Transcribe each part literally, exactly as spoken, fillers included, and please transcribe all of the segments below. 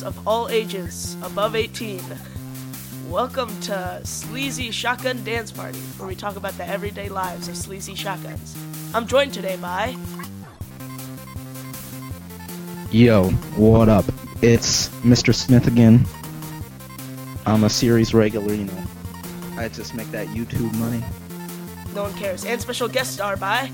of all ages, above eighteen. Welcome to Sleazy Shotgun Dance Party, where we talk about the everyday lives of sleazy shotguns. I'm joined today by... Yo, what up? It's Mister Smith again. I'm a series regular, you know. I just make that YouTube money. No one cares. And special guest star by...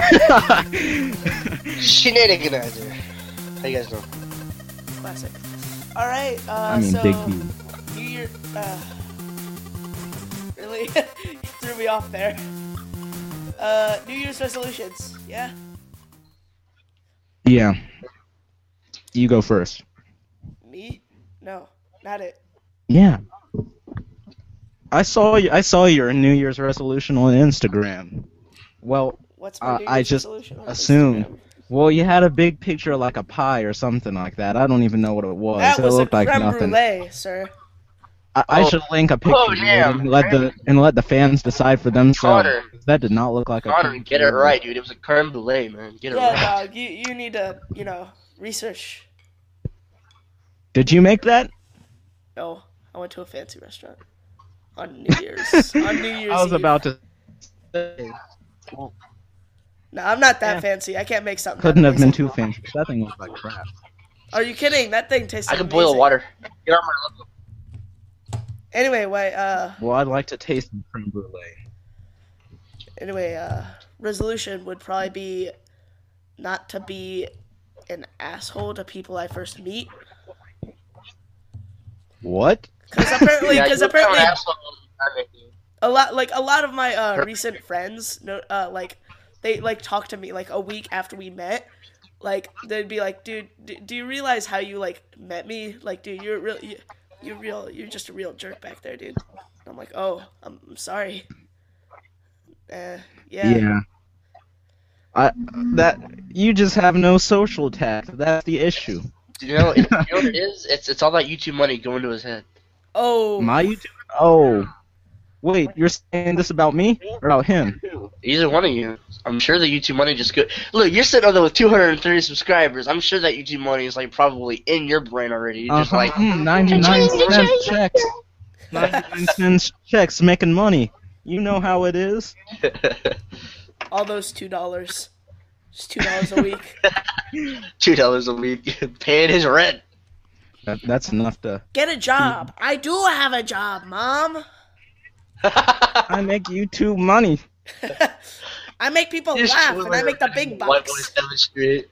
Shenaniganizer. How you guys doing? Classic. Alright, uh, I mean, so... Big B. New Year... Uh, really? You threw me off there. Uh, New Year's resolutions, yeah? Yeah. You go first. Me? No, not it. Yeah. I saw you. I saw your New Year's resolution on Instagram. Well, What's my uh, New Year's I just resolution on assumed. Instagram? Well, you had a big picture like a pie or something like that. I don't even know what it was. That it was a looked like creme nothing. brulee, sir. I, I Oh. should link a picture Oh, yeah, and let the and let the fans decide for themselves. Connor. That did not look like a. Connor, creme get it brulee. right, dude. It was a creme brulee, man. Get it Yeah, right. dog, you, you need to, you know, research. Did you make that? No, I went to a fancy restaurant on New Year's. on New Year's I was Eve. about to say. No, I'm not that Yeah. fancy. I can't make something. Couldn't that have been amazing. too fancy. That thing looked like crap. Are you kidding? That thing tastes I can amazing. boil water. Get on my level. Anyway, wait, uh, Well, I'd like to taste the creme brulee. anyway, uh, resolution would probably be not to be an asshole to people I first meet. What? Because apparently, Yeah, because you look like an apparently, asshole all the time, dude. a lot, like a lot of my uh, recent friends, no, uh, like they like talk to me like a week after we met. Like they'd be like, "Dude, do, do you realize how you like met me? Like, dude, you're real, you, you're real, you're just a real jerk back there, dude." And I'm like, "Oh, I'm, I'm sorry." Uh, yeah. Yeah. I that you just have no social tact. That's the issue. You know, you know what it is? It's it's all that YouTube money going to his head. Oh. My YouTube. Oh, wait. You're saying this about me or about him? Either one of you. I'm sure the YouTube money just go. Look, you're sitting there with two hundred thirty subscribers. I'm sure that YouTube money is like probably in your brain already. You're just Uh-huh. like, Mm, ninety-nine cents checks. ninety-nine cents checks making money. You know how it is. All those two dollars, just two dollars a week. two dollars a week, paying his rent. That, that's enough to. Get a job. I do have a job, Mom. I make YouTube money. I make people Just laugh, and I make the big White Boy bucks. Seventh Street.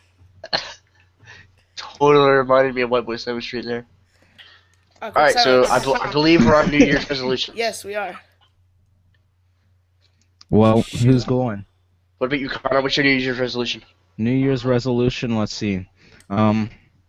Totally reminded me of White Boy Seventh Street there. Okay, All right, so sorry. I, bel I believe we're on New Year's resolution. Yes, we are. Well, who's going? What about you, Connor? What's your New Year's resolution? New Year's resolution. Let's see. Um.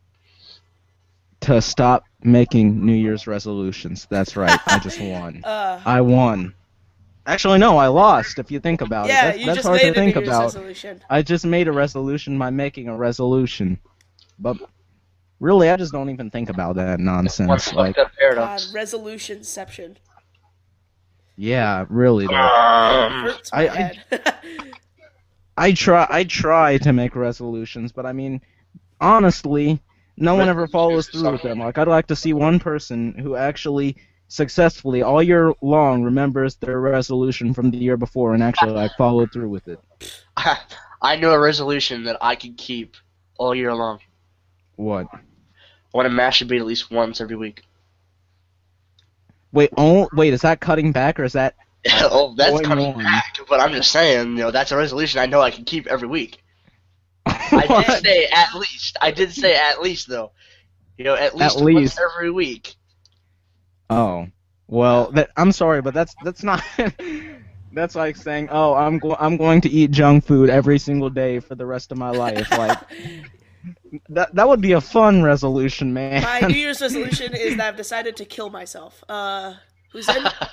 To stop making New Year's resolutions. That's right. I just won. Uh, I won. Actually, no, I lost. If you think about yeah, it, that's, you that's just hard made to a New think Year's about. resolution. I just made a resolution by making a resolution, but really, I just don't even think about that One nonsense. fucked Like, up God, paradox. resolutionception. yeah, really. Though. Um, Hurts my I- I- head. I try. I try to make resolutions, but I mean, honestly, no one ever follows through with them. Like, I'd like to see one person who actually successfully all year long remembers their resolution from the year before and actually like followed through with it. I know a resolution that I can keep all year long. What? I want to masturbate at least once every week. Wait, oh, wait, is that cutting back or is that? oh, that's Going coming on. back, but I'm just saying, you know, that's a resolution I know I can keep every week. I What? did say at least. I did say at least, though. You know, at least, least. once every week. Oh, well, that, I'm sorry, but that's that's not. That's like saying, "Oh, I'm go- I'm going to eat junk food every single day for the rest of my life." Like that that would be a fun resolution, man. My New Year's resolution is that I've decided to kill myself. Uh, who's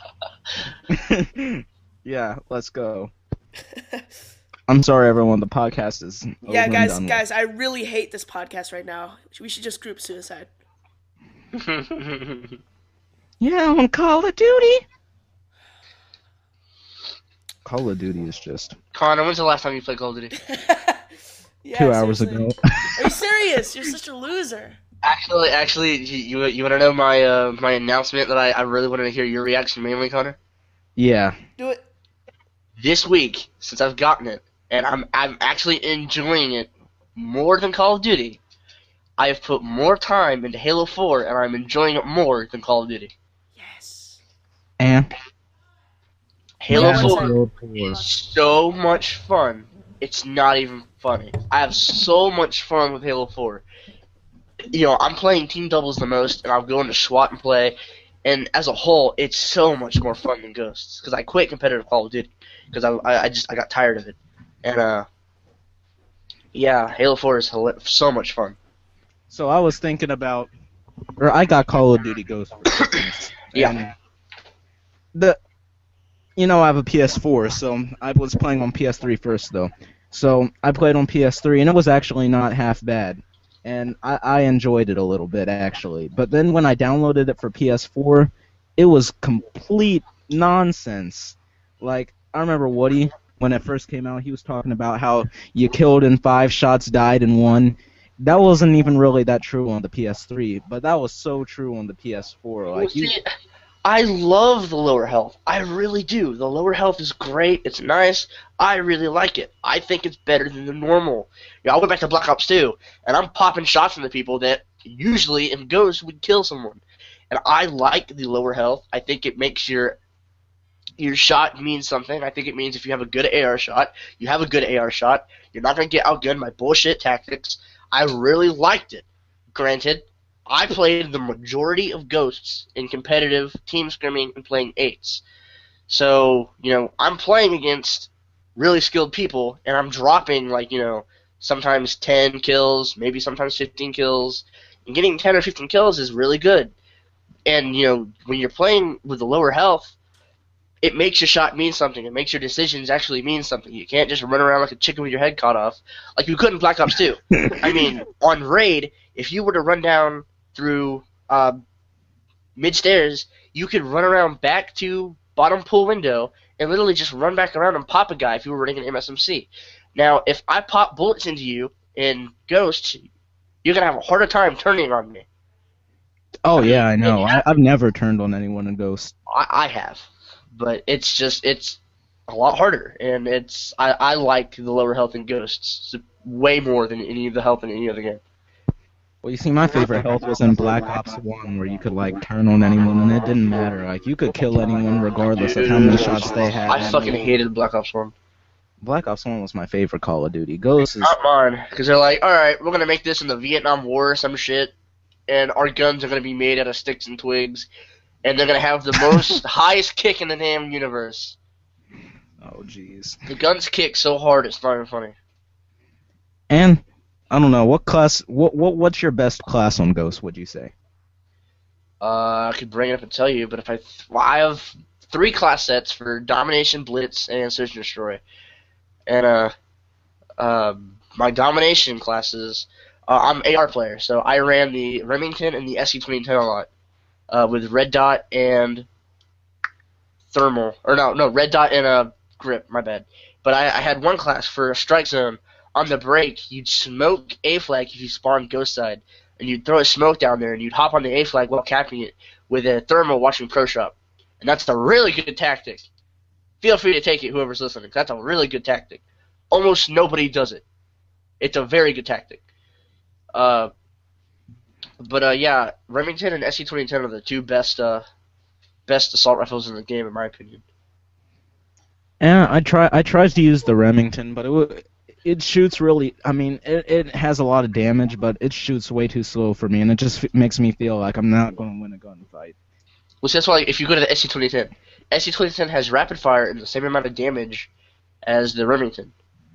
in? Yeah, let's go. I'm sorry, everyone. The podcast is over Yeah, and guys, done with. guys, I really hate this podcast right now. We should just group suicide. Yeah, on Call of Duty. Call of Duty is just Connor, when's the last time you played Call of Duty? Yeah, two hours seriously. ago. Are you serious? You're such a loser. Actually, actually, you you want to know my uh, my announcement that I, I really wanted to hear your reaction mainly, Connor? Yeah. Do it. This week, since I've gotten it, and I'm I'm actually enjoying it more than Call of Duty, I have put more time into Halo four, and I'm enjoying it more than Call of Duty. Yes. And Halo Yeah, four Halo is so much fun. It's not even funny. I have so much fun with Halo four. You know, I'm playing team doubles the most, and I'll go into SWAT and play. And as a whole, it's so much more fun than Ghosts. Because I quit competitive Call of Duty because I, I I just I got tired of it. And uh, yeah, Halo four is hila- so much fun. So I was thinking about, or I got Call of Duty Ghosts for Christmas. Yeah. And the, you know, I have a P S four, so I was playing on P S three first though. So I played on P S three, and it was actually not half bad, and I, I enjoyed it a little bit actually. But then when I downloaded it for P S four, it was complete nonsense. Like I remember Woody when it first came out, he was talking about how you killed in five shots, died in one. That wasn't even really that true on the P S three, but that was so true on the P S four. Well, Like you, see, I love the lower health. I really do. The lower health is great. It's nice. I really like it. I think it's better than the normal. You know, I went back to Black Ops two, and I'm popping shots into people that usually in Ghost would kill someone. And I like the lower health. I think it makes your your shot mean something. I think it means if you have a good A R shot, you have a good A R shot. You're not going to get outgunned by bullshit tactics. I really liked it. Granted, I played the majority of Ghosts in competitive team scrimming and playing eights. So, you know, I'm playing against really skilled people, and I'm dropping, like, you know, sometimes ten kills, maybe sometimes fifteen kills. And getting ten or fifteen kills is really good. And, you know, when you're playing with the lower health, it makes your shot mean something. It makes your decisions actually mean something. You can't just run around like a chicken with your head cut off, like you could in Black Ops two. I mean, on Raid, if you were to run down through uh, mid-stairs, you could run around back to bottom pool window and literally just run back around and pop a guy if you were running an M S M C. Now, if I pop bullets into you in Ghost, you're going to have a harder time turning on me. oh yeah, I know. I, I've never turned on anyone in Ghost. I, I have. But it's just, it's a lot harder, and it's, I, I like the lower health in Ghosts way more than any of the health in any other game. Well, you see, my favorite health was in Black Ops one, where you could like turn on anyone, and it didn't matter. Like you could kill anyone regardless of how many shots they had. I fucking hated Black Ops one. Black Ops one was my favorite Call of Duty. Ghost is Not mine, because they're like, alright, we're going to make this in the Vietnam War or some shit, and our guns are going to be made out of sticks and twigs, and they're going to have the most highest kick in the damn universe. oh jeez. The guns kick so hard it's not even funny. And I don't know what class. What what what's your best class on Ghost? Would you say? Uh, I could bring it up and tell you, but if I, th- well, I have three class sets for Domination, Blitz, and Search and Destroy, and uh, uh, my Domination classes, uh, I'm A R player, so I ran the Remington and the S C twenty ten a lot, uh, with Red Dot and Thermal, or no, no, Red Dot and a Grip. My bad. But I, I had one class for a Strike Zone. On the break, you'd smoke A flag if you spawned Ghost side, and you'd throw a smoke down there, and you'd hop on the A flag while capping it with a thermal watching Pro Shop. And that's a really good tactic. Feel free to take it, whoever's listening. That's a really good tactic. Almost nobody does it. It's a very good tactic. Uh, but uh, yeah, Remington and S C twenty ten are the two best uh, best assault rifles in the game, in my opinion. Yeah, I try. I tried to use the Remington, but it w- it shoots really. I mean, it it has a lot of damage, but it shoots way too slow for me, and it just f- makes me feel like I'm not going to win a gunfight. Well, see, that's why if you go to the S C twenty ten, S C twenty ten has rapid fire and the same amount of damage as the Remington.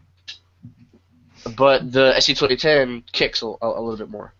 But the S C twenty ten kicks a, a, a little bit more.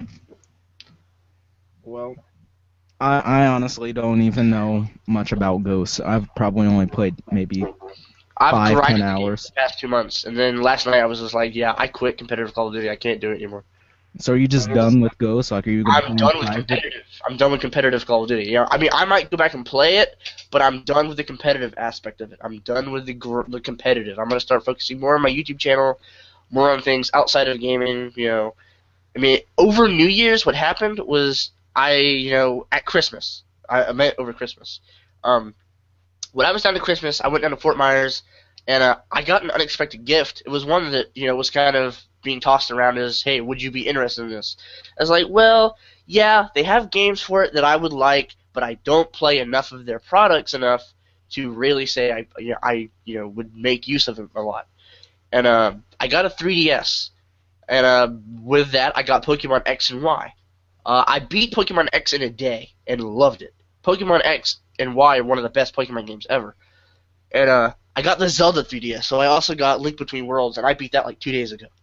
Well, I I honestly don't even know much about Ghosts. I've probably only played maybe I've five, grinded ten the game hours. for the past two months, and then last night I was just like, yeah, I quit competitive Call of Duty. I can't do it anymore. So are you just done with Ghosts? Like, are you gonna I'm play done with private? competitive. I'm done with competitive Call of Duty. You know, I mean, I might go back and play it, but I'm done with the competitive aspect of it. I'm done with the gr- the competitive. I'm gonna start focusing more on my YouTube channel, more on things outside of gaming. You know, I mean, over New Year's, what happened was I, you know, at Christmas, I, I met over Christmas. Um, when I was down to Christmas, I went down to Fort Myers, and uh, I got an unexpected gift. It was one that, you know, was kind of being tossed around as, hey, would you be interested in this? I was like, well, yeah, they have games for it that I would like, but I don't play enough of their products enough to really say I, you know, I, you know, would make use of them a lot. And uh, I got a three D S, and uh, with that, I got Pokemon X and Y. Uh, I beat Pokemon X in a day and loved it. Pokemon X and Y are one of the best Pokemon games ever. And uh, I got the Zelda three D S, so I also got Link Between Worlds, and I beat that like two days ago.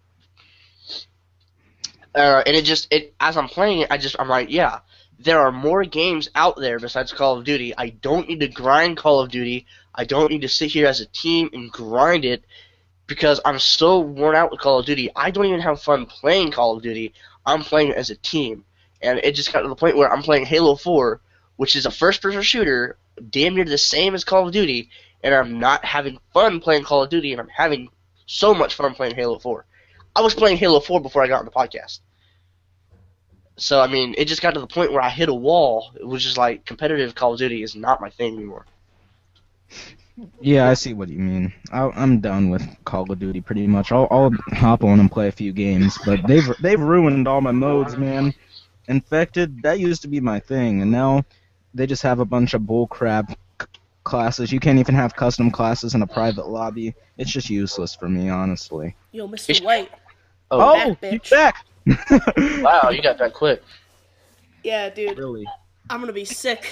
Uh, and it just, it as I'm playing it, I just, I'm like, yeah, there are more games out there besides Call of Duty. I don't need to grind Call of Duty. I don't need to sit here as a team and grind it because I'm so worn out with Call of Duty. I don't even have fun playing Call of Duty. I'm playing it as a team. And it just got to the point where I'm playing Halo four, which is a first-person shooter, damn near the same as Call of Duty, and I'm not having fun playing Call of Duty, and I'm having so much fun playing Halo four. I was playing Halo four before I got on the podcast. So, I mean, it just got to the point where I hit a wall. It was just like, competitive Call of Duty is not my thing anymore. Yeah, I see what you mean. I, I'm done with Call of Duty pretty much. I'll, I'll hop on and play a few games, but they've they've ruined all my modes, man. Infected, that used to be my thing, and now they just have a bunch of bullcrap c- classes. You can't even have custom classes in a private lobby. It's just useless for me, honestly. Yo, Mister White. Oh, Oh, back, he's bitch. back! wow, you got that quick. Yeah, dude. Really? I'm gonna be sick.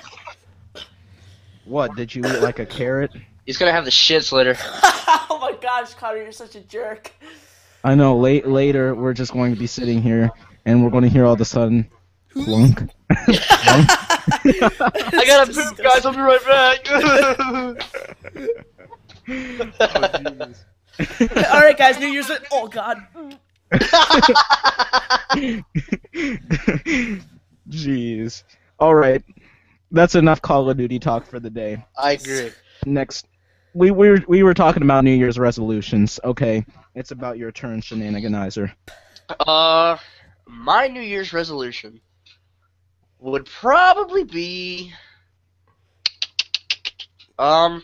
What, did you eat like a carrot? He's gonna have the shits later. Oh my gosh, Connor, you're such a jerk. I know, late, later we're just going to be sitting here, and we're going to hear all of a sudden, plunk. I gotta poop, guys. I'll be right back. All right, guys. New Year's. Oh God. Jeez. All right, that's enough Call of Duty talk for the day. I agree. Next, we we were, we were talking about New Year's resolutions. Okay, it's about your turn, Shenaniganizer. Uh, my New Year's resolution would probably be, um,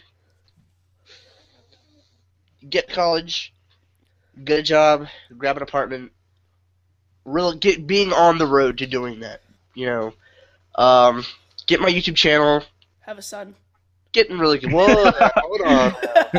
get to college, get a job, grab an apartment, really get being on the road to doing that. You know, um, get my YouTube channel. Have a son. Getting really good. Whoa, hold on.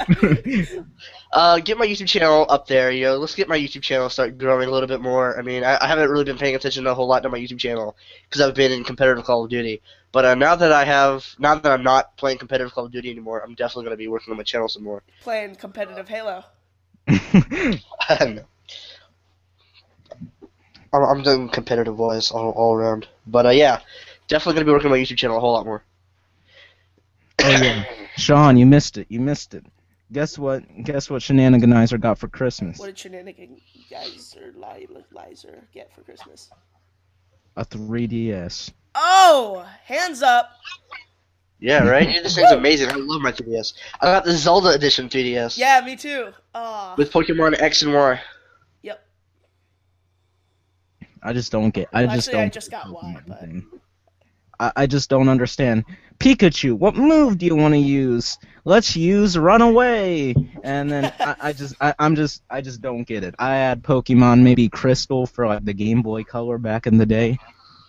Uh, get my YouTube channel up there. You know, let's get my YouTube channel start growing a little bit more. I mean, I, I haven't really been paying attention a whole lot to my YouTube channel because I've been in competitive Call of Duty. But uh, now that I have, now that I'm not playing competitive Call of Duty anymore, I'm definitely going to be working on my channel some more. Playing competitive Halo. I don't know. I'm, I'm doing competitive wise all, all around. But uh, yeah, definitely going to be working on my YouTube channel a whole lot more. Oh yeah, Sean, you missed it. You missed it. Guess what? Guess what Shenaniganizer got for Christmas? What did Shenanigan guys or Lizer get for Christmas? A three D S. Oh, hands up. Yeah, right? This thing's amazing. I love my three D S. I got the Zelda Edition three D S. Yeah, me too. Ah. With Pokemon X and Y. Yep. I just don't get. I just Actually, don't. I just got Y, but I, I just don't understand. Pikachu, what move do you want to use? Let's use Run Away. And then I, I just, I, I'm just, I just don't get it. I had Pokemon maybe Crystal for like the Game Boy Color back in the day.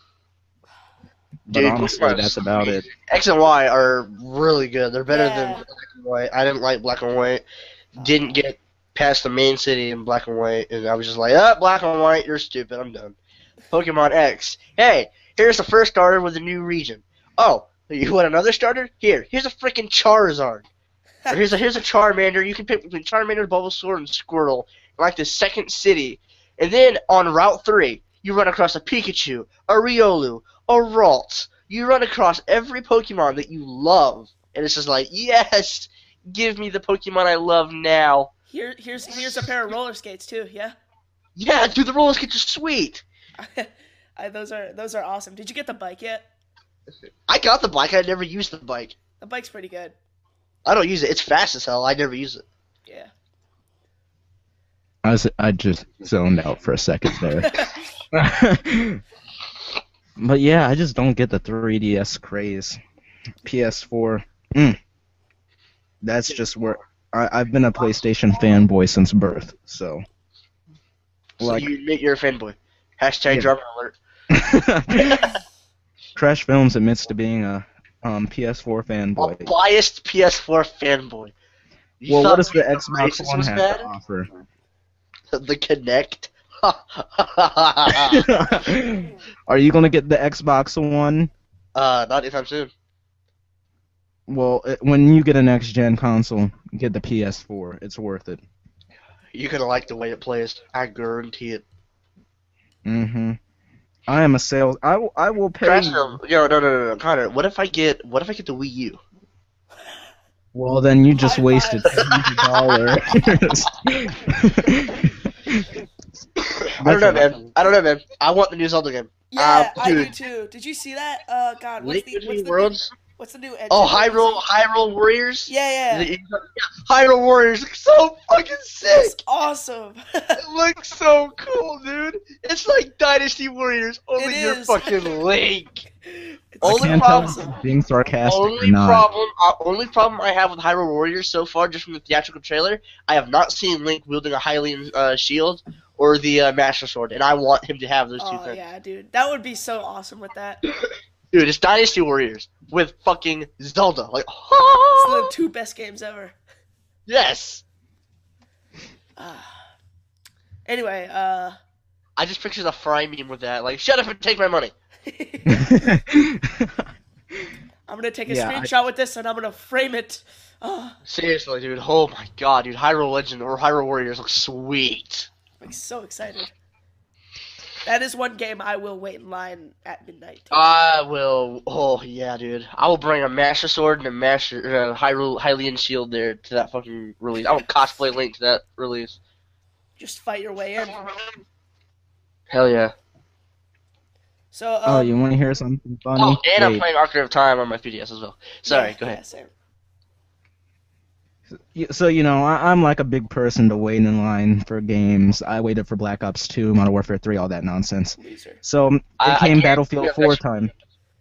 But Dude, honestly, Pokemon that's is about sweet. it. X and Y are really good. They're better Yeah. than Black and White. I didn't like Black and White. Didn't get past the main city in Black and White, and I was just like, ah, Black and White, you're stupid. I'm done. Pokemon X. Hey, here's the first starter with a new region. Oh, you want another starter? Here, here's a freaking Charizard. Or here's a here's a Charmander. You can pick between Charmander, Bulbasaur, and Squirtle in like the second city. And then on Route three, you run across a Pikachu, a Riolu, a Ralts. You run across every Pokemon that you love. And it's just like, yes, give me the Pokemon I love now. here, here's here's a pair of roller skates too. Yeah. Yeah, dude, the roller skates are sweet. I, those are those are awesome. Did you get the bike yet? I got the bike. I never used the bike. The bike's pretty good. I don't use it. It's fast as hell. I never use it. Yeah. I was, I just zoned out for a second there. But yeah, I just don't get the three D S craze. P S four, mm, that's just where I, I've been a PlayStation fanboy since birth. So, So like, you admit you're a fanboy. Hashtag Yeah. drama alert. Crash Films admits to being a um, P S four A fanboy. biased P S four fanboy. You Well, thought what does the being Xbox racist One was have bad? to offer? The Kinect. Are you gonna get the Xbox One? uh, not anytime soon. Well, it, when you get a next gen console, get the P S four. It's worth it. You're gonna like the way it plays. I guarantee it. Mm-hmm. I am a sales. I will. I will pay. Crash film. Yo, no, no, no, no, Connor. What if I get? What if I get the Wii U? Well, then you just High wasted five. two hundred dollars. I don't know, man. I don't know, man. I want the new Zelda game. Yeah, Uh, I do dude. too. Did you see that? Uh, God, what's Link the what's Between the Worlds. New, what's the new? Oh, engine? Hyrule, Hyrule Warriors. Yeah, yeah. Hyrule Warriors looks so fucking It's sick. awesome. It looks so cool, dude. It's like Dynasty Warriors, only It you're is. fucking Link. It's I Only can't problem- tell if I'm being sarcastic Only or not. problem, uh, only problem I have with Hyrule Warriors so far, just from the theatrical trailer, I have not seen Link wielding a Hylian uh, shield or the uh, Master Sword, and I want him to have those two Oh things. yeah, dude, that would be so awesome with that. Dude, it's Dynasty Warriors with fucking Zelda. Like, It's the two best games ever. yes. Ah. Anyway, uh, I just picture the Fry meme with that. Like, shut up and take my money. I'm gonna take a Yeah, I- screenshot with this and I'm gonna frame it. Oh, Seriously, dude. Oh my god, dude. Hyrule Legend or Hyrule Warriors looks sweet. I'm so excited. That is one game I will wait in line at midnight. I will. Oh yeah, dude. I will bring a Master Sword and a Master uh, Hyrule Hylian shield there to that fucking release. I will cosplay Link to that release. Just fight your way in. Hell yeah. So, um, Oh, you want to hear something funny? Oh, and I'm Wait. playing Ocarina of Time on my P D S as well. Sorry, yeah, go yeah, ahead. same. Y- So, you know, I, I'm like a big person to wait in line for games. I waited for Black Ops two, Modern Warfare three, all that nonsense. Loser. So, it I- I came can't- Battlefield yeah, four that's- time.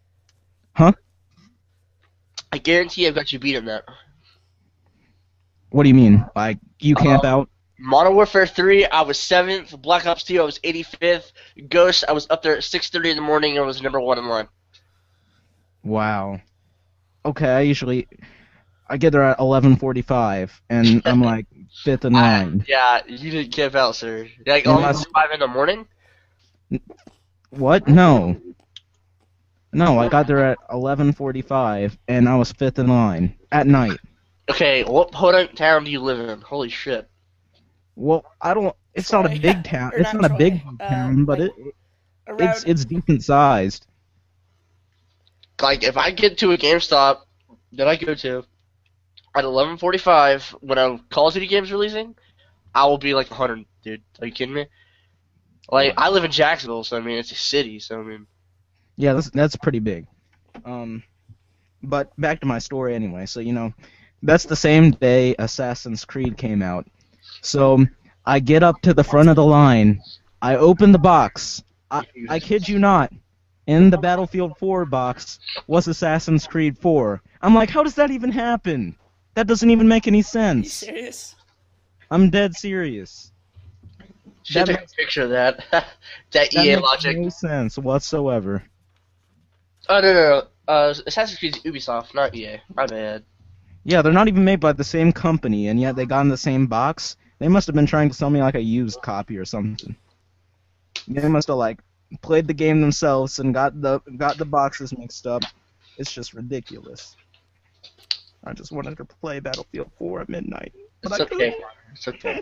I guarantee I've got you beat in that. What do you mean? Like, you camp Uh, out? Modern Warfare three, I was seventh. Black Ops two, I was eighty-fifth. Ghost, I was up there at six thirty in the morning and was number one in line. Wow. Okay, I usually... I get there at eleven forty-five, and I'm like fifth in line. Yeah, you didn't camp out, sir. Like, Yeah, almost that's- five in the morning? What? No. No, I got there at eleven forty-five, and I was fifth in line at night. Okay, what podunk town do you live in? Holy shit. Well, I don't. It's not a Troy. big town. Or It's not not a big Troy, uh, town, but like, it Around, it's it's decent sized. Like, if I get to a GameStop that I go to at eleven forty-five when a Call of Duty game's releasing, I will be like one hundred, dude. Are you kidding me? Like, I live in Jacksonville, so I mean, it's a city, so I mean. Yeah, that's that's pretty big. Um, but back to my story anyway. So you know, that's the same day Assassin's Creed came out. So I get up to the front of the line. I open the box. I, I kid you not. In the Battlefield four box was Assassin's Creed four. I'm like, how does that even happen? That doesn't even make any Are you sense. serious? I'm dead serious. Should That take a picture of that. that That E A makes logic. no sense whatsoever. Oh, no, no, no. Uh, Assassin's Creed's Ubisoft, not E A. My bad. Yeah, they're not even made by the same company, and yet they got in the same box. They must have been trying to sell me like a used copy or something. They must have like played the game themselves and got the got the boxes mixed up. It's just ridiculous. I just wanted to play Battlefield four at midnight. But It's I okay. It's okay.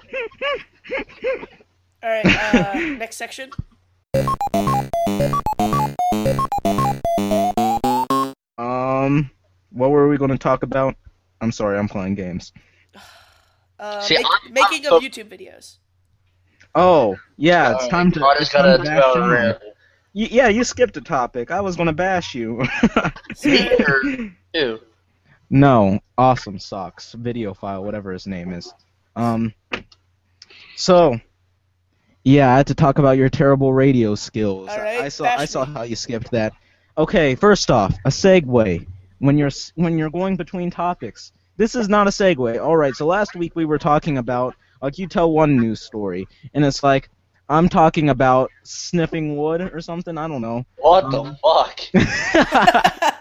All right. Uh, next section. Um, what were we going to talk about? I'm sorry, I'm playing games. Uh, See, make- I'm- making I'm of so- YouTube videos. Oh, yeah, it's time to. Connor's It's gotta time to do bash a on. rant. Y- Yeah, you skipped a topic. I was going to bash you. Speaker, too. No, awesome sucks. Video file, whatever his name is. Um, so, Yeah, I had to talk about your terrible radio skills. All right, I saw I bash saw me. how you skipped that. Okay, first off, a segue. When you're s- when you're going between topics. This is not a segue. All right, so last week we were talking about like you tell one news story and it's like I'm talking about sniffing wood or something, I don't know. What the Um, fuck? that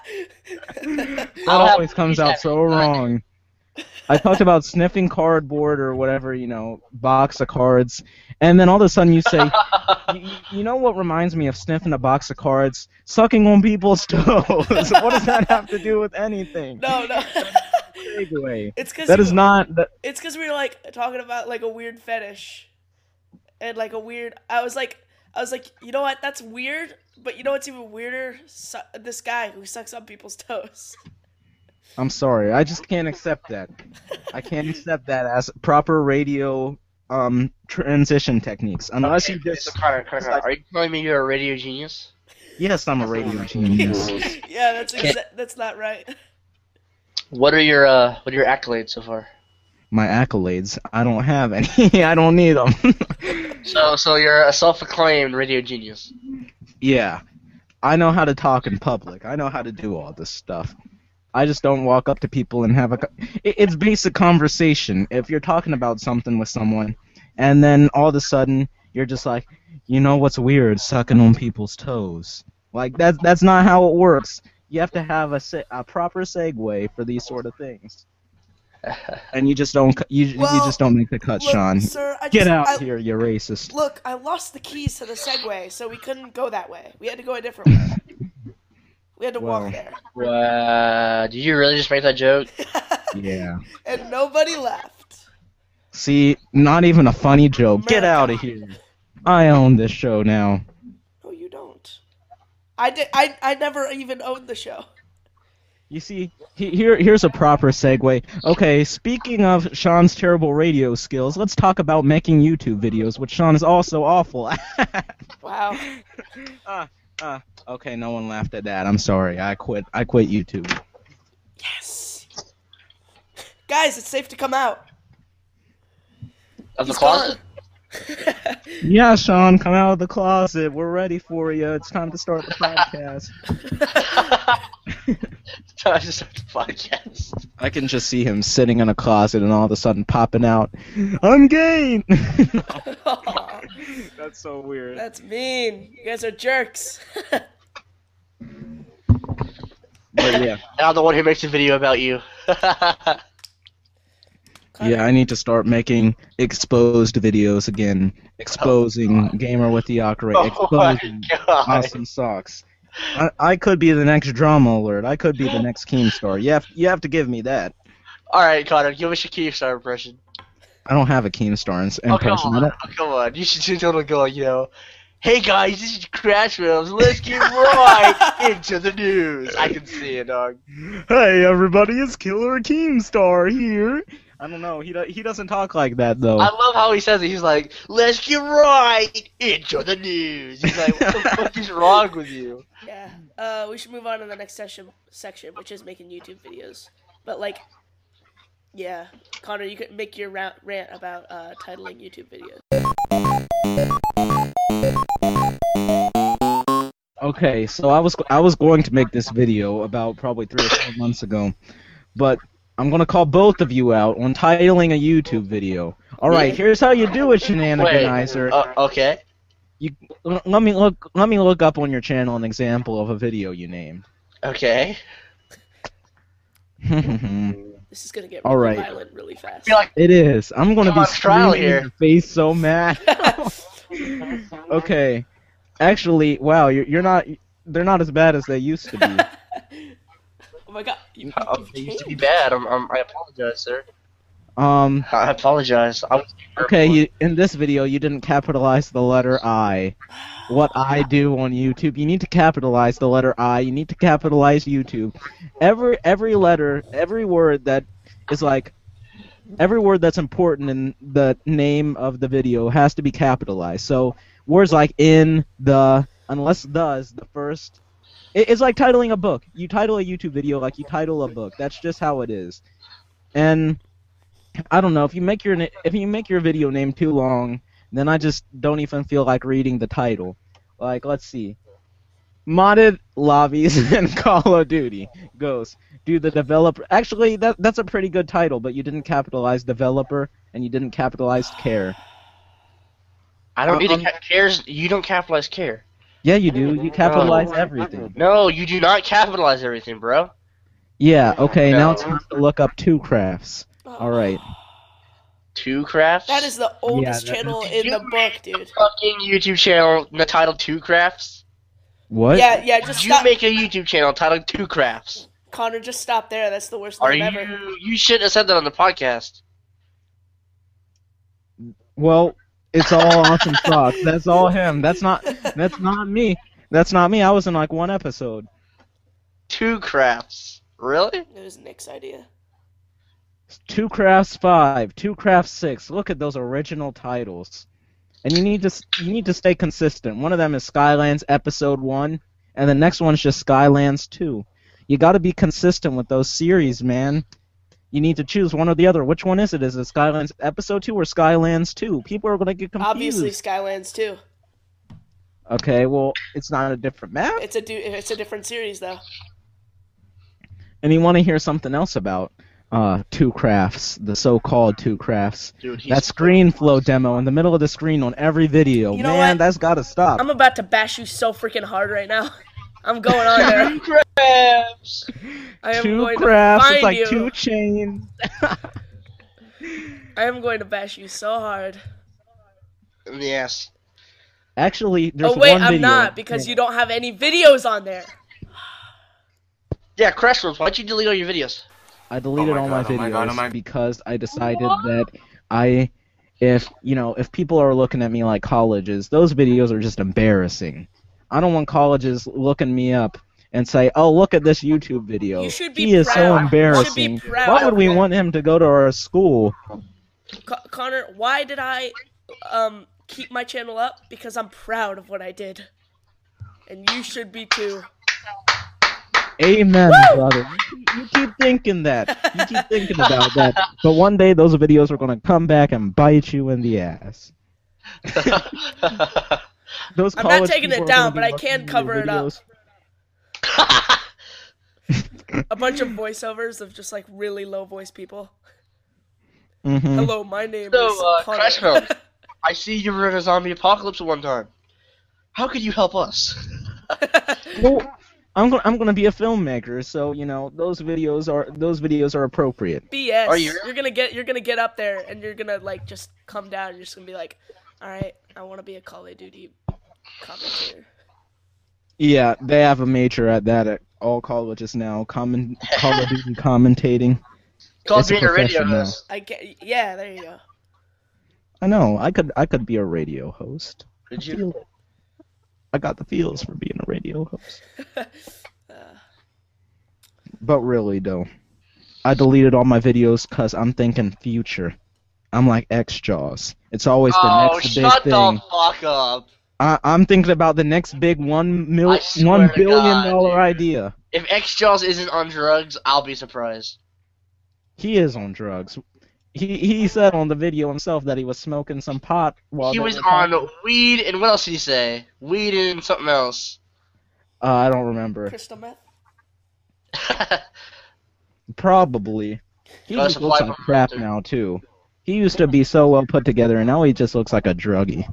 I'll have always comes these out at so me. wrong. I talked about sniffing cardboard or whatever, you know, box of cards, and then all of a sudden you say, you, you know what reminds me of sniffing a box of cards? Sucking on people's toes. What does that have to do with anything? No, no. Segue. It's because That is not. That, It's because we were like talking about like a weird fetish, and like a weird. I was like, I was like, you know what? That's weird. But you know what's even weirder? Su- this guy who sucks on people's toes. I'm sorry. I just can't accept that. I can't accept that as proper radio um transition techniques. Unless you Okay, just. so Connor, Connor, Connor, are you telling me you're a radio genius? Yes, I'm a radio genius. Yeah, that's Can't- exa- that's not right. What are your uh what are your accolades so far? My accolades. I don't have any. I don't need them. So so you're a self-acclaimed radio genius. Yeah. I know how to talk in public. I know how to do all this stuff. I just don't walk up to people and have a. co- it- It's basic conversation. If you're talking about something with someone, and then all of a sudden you're just like, you know what's weird? Sucking on people's toes. Like that's that's not how it works. You have to have a se- a proper segue for these sort of things, and you just don't cu- you you Well, just don't make the cut, Look, Sean. sir, I just, Get out I, here, you racist. Look, I lost the keys to the Segway, so we couldn't go that way. We had to go a different way. We had to Well. walk there. Uh, did you really just make that joke? Yeah. And nobody left. See, not even a funny joke. Get out of America. here. I own this show now. No, you don't. I did. I I never even owned the show. You see, he, here here's a proper segue. Okay, speaking of Sean's terrible radio skills, let's talk about making YouTube videos, which Sean is also awful at. Wow. uh, uh, okay, no one laughed at that. I'm sorry. I quit. I quit YouTube. Yes. Guys, it's safe to come out. Of the He's closet? Yeah, Sean, come out of the closet. We're ready for you. It's time to start the podcast. I just started the podcast. I can just see him sitting in a closet and all of a sudden popping out, I'm gay! Aw, That's so weird. that's mean. You guys are jerks. But yeah. And I'm the one who makes a video about you. Yeah, I need to start making exposed videos again. Exposing Gamer with the Ocarina. Oh my Exposing god. Awesome Socks. I, I could be the next Drama Alert. I could be the next Keemstar. You have, you have to give me that. Alright, Connor, give us your Keemstar impression. I don't have a Keemstar in- Oh, come impression. I on. don't- Oh, come on. You should just totally go, you know, hey guys, this is Crash Films. Let's get right into the news. I can see it, dog. Hey everybody, it's Killer Keemstar here. I don't know. He do- he doesn't talk like that though. I love how he says it. He's like, let's get right into the news. He's like, what the fuck is wrong with you? Yeah. Uh, we should move on to the next session section, which is making YouTube videos. But like, yeah, Connor, you could make your rant, rant about uh, titling YouTube videos. Okay, so I was I was going to make this video about probably three or four months ago, but I'm gonna call both of you out on titling a YouTube video. All right, here's how you do it, Wait, shenaniganizer. uh, okay. You l- let me look let me look up on your channel an example of a video you named. Okay. This is gonna get All really right. violent really fast. I feel like It is. I'm gonna I'm be on trial screaming here. in your face so mad. Okay, actually, wow, you're you're not. They're not as bad as they used to be. Oh my god. You, oh, you've it used to be changed. bad. I'm, I'm, I apologize, sir. Um. I apologize. I was Okay, you, in this video, you didn't capitalize the letter I. What I do on YouTube, you need to capitalize the letter I. You need to capitalize YouTube. Every every letter, every word that is like, every word that's important in the name of the video has to be capitalized. So words like in, the, unless the is the first. It, it's like titling a book. You title a YouTube video like you title a book. That's just how it is. And I don't know, if you make your na- if you make your video name too long, then I just don't even feel like reading the title. Like, let's see. Modded lobbies in Call of Duty. Ghost. Do the developer... Actually, that that's a pretty good title, but you didn't capitalize developer, and you didn't capitalize care. I don't need Um, to ca- cares. You don't capitalize care. Yeah, you do. You capitalize everything. No, you do not capitalize everything, bro. Yeah, okay, now No. it's time to look up two crafts. Alright. Two crafts. That is the oldest that- channel in the book, dude. fucking YouTube channel titled Two Crafts. What? Yeah, yeah, just You stop. make a YouTube channel titled Two Crafts. Connor, just stop there. That's the worst Are thing you? ever. You shouldn't have said that on the podcast. Well, it's all Awesome Sauce. That's all him. That's not that's not me. That's not me. I was in like one episode. Two Crafts. Really? It was Nick's idea. Two Crafts five, Two Crafts six. Look at those original titles. And you need to you need to stay consistent. One of them is Skylands Episode one, and the next one's just Skylands two. You got to be consistent with those series, man. You need to choose one or the other. Which one is it? Is it Skylands Episode two or Skylands two? People are going to get confused. Obviously, Skylands too. Okay, well, it's not a different map. It's a du- it's a different series though. And you want to hear something else about uh, Two Crafts, the so-called Two Crafts. Dude, he's That screen flow demo in the middle of the screen on every video. You know Man, what? that's got to stop. I'm about to bash you so freaking hard right now. I'm going on there. Two Crafts. I am Two going Crafts, to find it's like you. two chains. I am going to bash you so hard. Yes. Actually, there's oh wait, one I'm video. not because you don't have any videos on there. Yeah, Crash Worlds, why'd you delete all your videos? I deleted Oh my all my God, oh videos my God, oh my- because I decided that I, if you know, if people are looking at me like colleges, those videos are just embarrassing. I don't want colleges looking me up and say, "Oh, look at this YouTube video. You should be he is so proud. You should be embarrassing. proud. Why would we want him to go to our school?" Co- Connor, why did I um keep my channel up? Because I'm proud of what I did, and you should be too. Amen, brother. You keep, you keep thinking that. You keep thinking about that. But one day those videos are gonna come back and bite you in the ass. Those I'm not college taking people it are down, gonna but be I looking can at your cover it up. videos. A bunch of voiceovers of just like really low voice people. Mhm. Hello, my name So, is uh, Connor. Crash Worlds, I see you were in a zombie apocalypse at one time. How could you help us? Well, I'm gonna I'm gonna be a filmmaker, so you know those videos are those videos are appropriate. B S. Are you- You're gonna get you're gonna get up there and you're gonna like just come down and you're just gonna be like, all right, I want to be a Call of Duty commentator. Yeah, they have a major at that at all colleges now. Comment Call of Duty commentating. Called It's a being a radio profession now. host. I get yeah, there you go. I know. I could I could be a radio host. Did I you? feel it. I got the feels for being a radio host. But really though, I deleted all my videos because I'm thinking future. I'm like X-Jaws. It's always the Oh, next big shut thing. the fuck up. I, I'm thinking about the next big one mil I swear one to billion God, dollar dude. idea. If X-Jaws isn't on drugs, I'll be surprised. He is on drugs. He he said on the video himself that he was smoking some pot while He they was were talking. on weed, and what else did he say? Weed and something else. Uh, I don't remember. Crystal meth. Probably. He Gotta just looks supply like from crap too. now too. He used to be so well put together, and now he just looks like a druggie.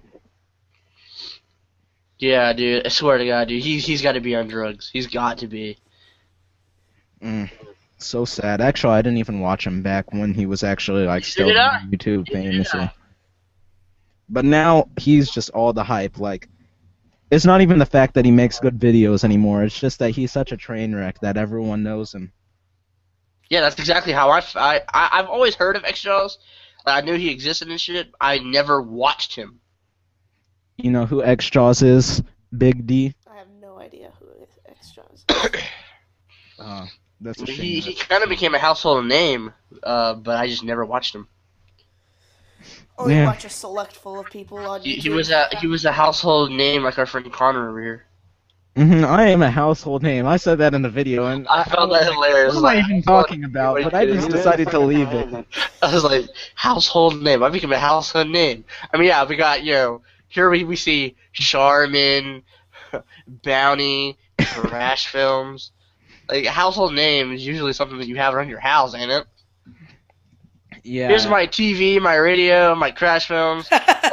Yeah, dude. I swear to God, dude. He, he's got to be on drugs. He's got to be. Mm, so sad. Actually, I didn't even watch him back when he was actually like still did I? on YouTube Neither did famously. I. But now he's just all the hype. Like, it's not even the fact that he makes good videos anymore. It's just that he's such a train wreck that everyone knows him. Yeah, that's exactly how I, f- I, I, I've always heard of X-Jaws. Like, I knew he existed and shit. I never watched him. You know who X-Jaws is? Big D. I have no idea who X-Jaws. Uh, that's a shame. He, he kind of became a household name, uh, but I just never watched him. Only Yeah. watch a select full of people on He, YouTube. he was a he was a household name like our friend Connor over here. hmm I am a household name. I said that in the video, and I found that hilarious. what am I even talking about? But I just decided to leave it. I was like, household name. I became a household name. I mean, yeah, we got, you know, here we, we see Charmin, Bounty, Crash Films. Like, household name is usually something that you have around your house, ain't it? Yeah. Here's my T V, my radio, my Crash Films.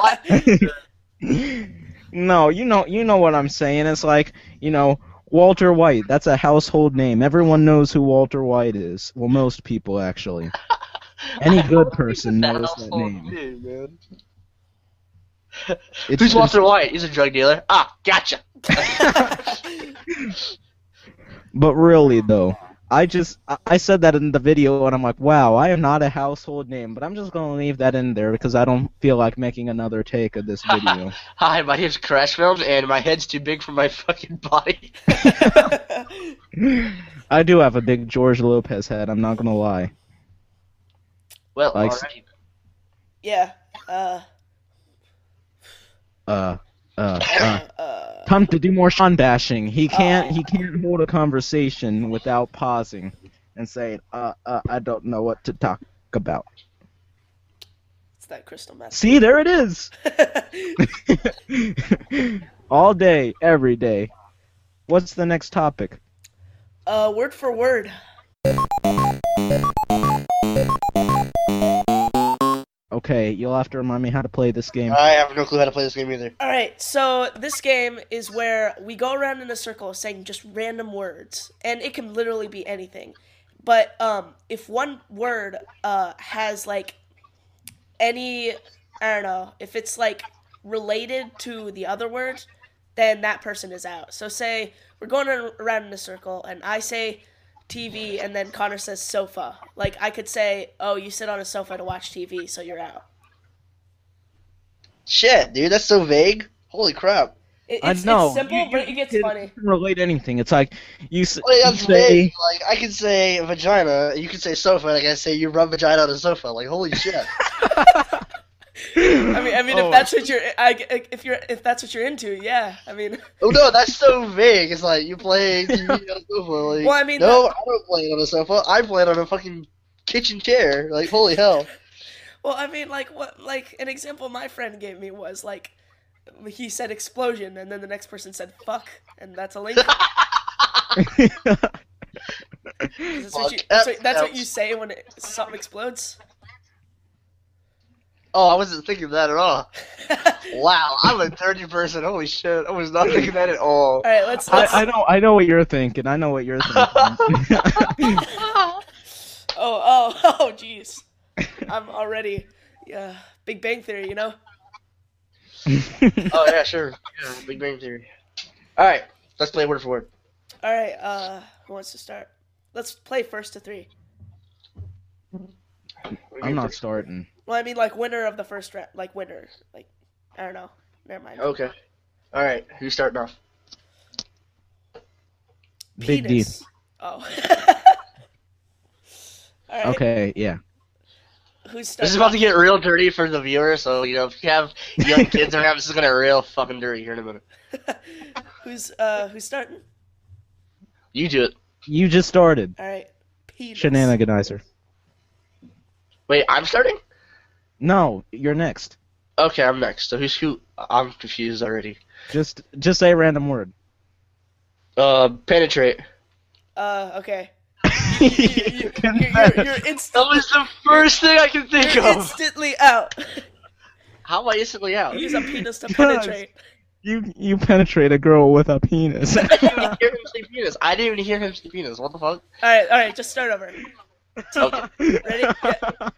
No, you know, you know what I'm saying. It's like, you know, Walter White. That's a household name. Everyone knows who Walter White is. Well, most people actually. Any good person knows that household name. name, man. It's Who's just- Walter White? He's a drug dealer. Ah, gotcha. But really, though, I just I- I said that in the video, and I'm like, wow, I am not a household name. But I'm just gonna leave that in there because I don't feel like making another take of this video. Hi, my name's Crash Films, and my head's too big for my fucking body. I do have a big George Lopez head. I'm not gonna lie. Well, Like- alright. Yeah. Uh. Uh, uh, uh. Uh. Time to do more Sean bashing. He can't. He can't hold a conversation without pausing and saying, "Uh, uh, I don't know what to talk about." It's that crystal meth. See, there it is. All day, every day. What's the next topic? uh, word for word. Okay, you'll have to remind me how to play this game. I have no clue how to play this game either. All right. So this game is where we go around in a circle saying just random words, and it can literally be anything. But um, if one word uh has like any, I don't know, if it's like related to the other word, then that person is out. So say we're going around in a circle, and I say T V, and then Connor says sofa. Like I could say, oh, you sit on a sofa to watch T V, so you're out. Shit, dude, that's so vague. Holy crap. It, I it's, know. it's simple, you, but you it gets can funny. relate anything. It's like you, s- Well, you that's say. vague. Like, I can say vagina, you can say sofa, and I can say you rub vagina on a sofa. Like, holy shit. I mean, I mean, Oh. if that's what you're, I, if you're, if that's what you're into, yeah. I mean, Oh no, that's so vague. It's like you play T V on a sofa. Like, Well, I mean, no, that- I don't play it on a sofa. I play it on a fucking kitchen chair. Like, holy hell. well, I mean, like what, like an example my friend gave me was like, he said explosion, and then the next person said fuck, and that's a link. That's what, you, Fuck, that's, what, that's what helps. you say when it, something explodes. Oh, I wasn't thinking of that at all. Wow, I'm a dirty person. Holy shit, I was not thinking that at all. All right, let's. let's I, I know. I know what you're thinking. I know what you're thinking. oh, oh, oh, jeez. I'm already, yeah. Big Bang Theory, you know. Oh yeah, sure. Yeah, Big Bang Theory. All right, let's play word for word. All right. Uh, who wants to start? Let's play first to three. I'm not starting. Well, I mean, like winner of the first round, like winner, like I don't know. Never mind. Okay. All right, who's starting off? Big D. Penis. Oh. All right. Okay, yeah. Who's This starting? is about to get real dirty for the viewers, so you know if you have young kids around, this is gonna get real fucking dirty here in a minute. who's uh who's starting? You do it. You just started. All right. Penis. Shenaniganizer. Wait, I'm starting? No, you're next. Okay, I'm next. So who's who? I'm confused already. Just just say a random word. Uh, penetrate. Uh. Okay. You, you, you, you're, you're, you're, inst- That was the first thing I can think you're of. instantly out. How am I instantly out? Use a penis to Yes. penetrate. You you penetrate a girl with a penis. I didn't even hear him say penis. I didn't even hear him say penis. What the fuck? All right. All right. Just start over. Okay. Ready? Yeah.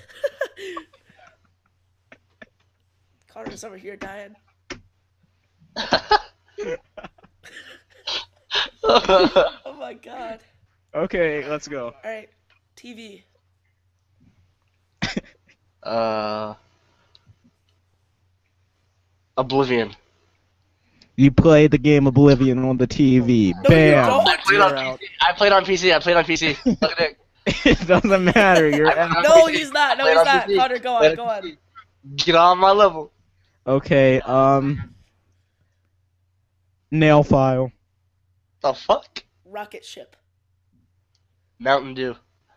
Connor's over here dying. Oh my god. Okay, let's go. All right. T V. uh, Oblivion. You play the game Oblivion on the T V. No, you Bam. don't. I played on You're P C. I played on P C. I played on P C. Look at it. It doesn't matter. You're out. No, he's not. No, Played he's on not. P C. Connor, go Played on. Go P on. C. Get on my level. Okay. Um. Nail file. The fuck? Rocket ship. Mountain Dew.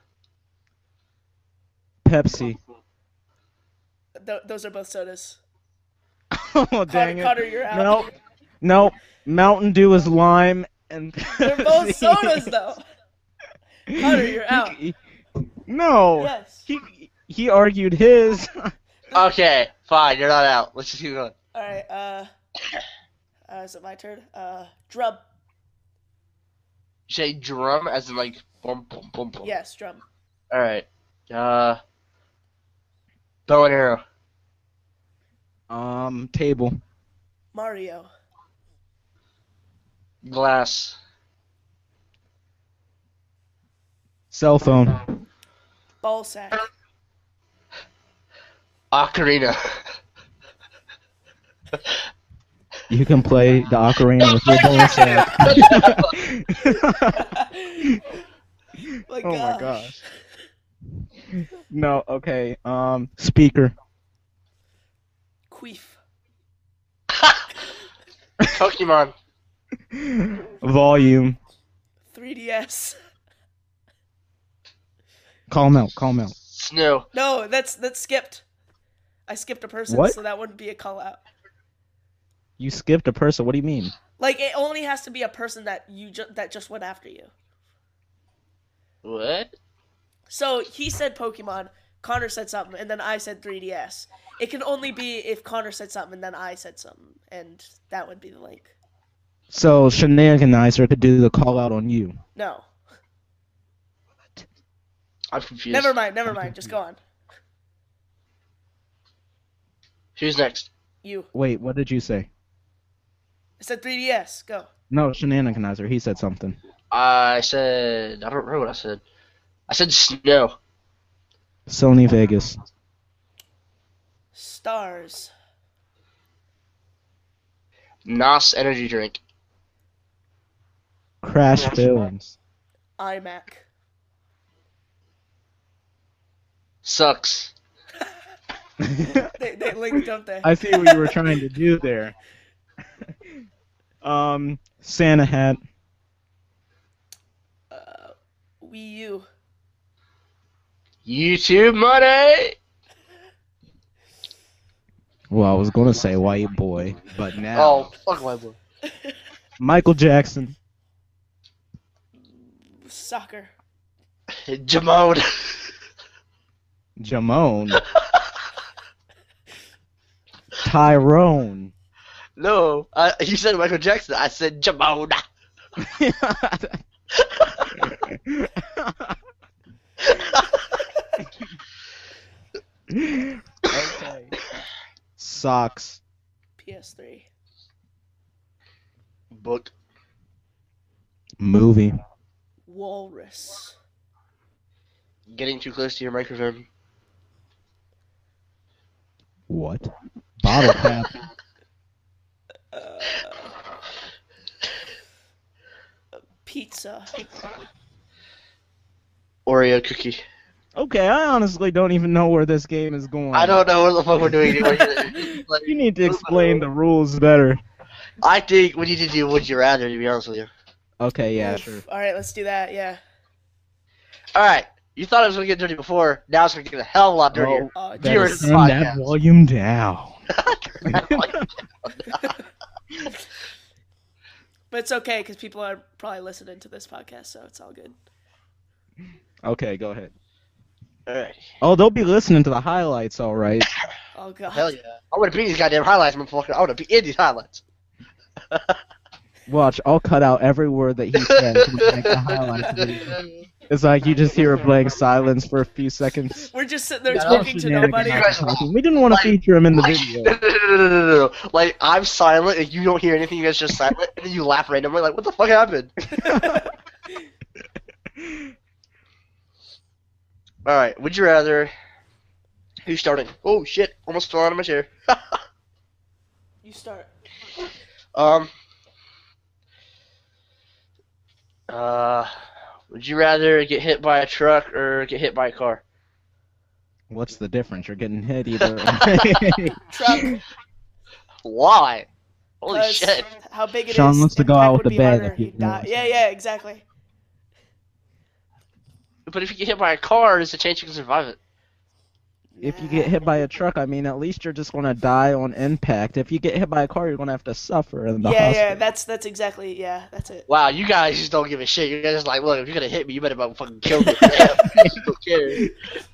Pepsi. Th- those are both sodas. Oh, Connor, dang it. Connor, you're out. Nope. Nope. Mountain Dew is lime, and They're both sodas, though. Connor, you're out. He- no. Yes. He he argued his. Okay, fine, you're not out. Let's just keep going. All right. Uh, uh, is it my turn? Uh, drum. You say drum as in like boom, boom, boom, boom. Yes, drum. All right. Uh, bow and arrow. Um, table. Mario. Glass. Cell phone. Ball sack. Ocarina. You can play the ocarina with your ball sack. My Oh my gosh. gosh. No, okay. Um, speaker. Queef. Pokemon. Volume. three D S. Call him out. Call him out. Snow. No, that's that's skipped. I skipped a person, What? so that wouldn't be a call out. You skipped a person. What do you mean? Like it only has to be a person that you ju- that just went after you. What? So he said Pokemon, Connor said something, and then I said three D S. It can only be if Connor said something and then I said something, and that would be the link. So Shenaniganizer could do the call out on you. No. I'm confused. Never mind, never mind. Just go on. Who's next? You. Wait, what did you say? I said three D S. Go. No, Shenaniganizer. He said something. I said. I don't remember what I said. I said snow. Sony Vegas. Stars. N O S energy drink. Crash Films. iMac. Sucks. They they link, don't they? I see what you were trying to do there. um, Santa hat. Uh, Wii U. YouTube money. Well, I was gonna say white boy, but now Oh, fuck my boy. Michael Jackson. Soccer. Jamone. Jamone. Tyrone. No, I, you said Michael Jackson. I said Jamone. Okay. Socks. P S three. Book. Movie. Walrus. Getting too close to your microphone. What? Bottle cap. Uh, pizza. Oreo cookie. Okay, I honestly don't even know where this game is going. I don't know what the fuck we're doing. You need to explain the rules better. I think we need to do Would You Rather, to be honest with you. Okay, yeah, Oof. sure. All right, let's do that. Yeah. Alright, you thought it was going to get dirty before, now it's going to get a hell of a lot dirtier. Uh, Here Better is the turn that podcast. volume down. but it's okay because people are probably listening to this podcast, so it's all good. Okay, go ahead. Alright. Oh, they'll be listening to the highlights, all right. Oh god. Hell yeah. I want to be in these goddamn highlights, motherfucker. I want to be in these highlights. Watch, I'll cut out every word that he said to make the highlights video. It's like you just hear a blank silence for a few seconds. We're just sitting there Yeah, talking to nobody. Talking. We didn't want to feature him in the video. No, no, no, no, no, no. Like, I'm silent, and you don't hear anything, you guys just silent, and then you laugh randomly, like, what the fuck happened? Alright, would you rather... Who's starting? Oh, shit, almost fell out of my chair. You start. um... Uh... Would you rather get hit by a truck or get hit by a car? What's the difference? You're getting hit either. Truck. Why? Holy 'Cause shit. how big it is. Sean wants to go impact out with would the be bad harder. if you He'd die. know. Yeah, yeah, exactly. But if you get hit by a car, there's a chance you can survive it. If you get hit by a truck, I mean, at least you're just gonna die on impact. If you get hit by a car, you're gonna have to suffer in the Yeah, hospital. yeah, that's that's exactly yeah, that's it. Wow, you guys just don't give a shit. You guys just like, look, if you're gonna hit me, you better fucking kill me. You don't care.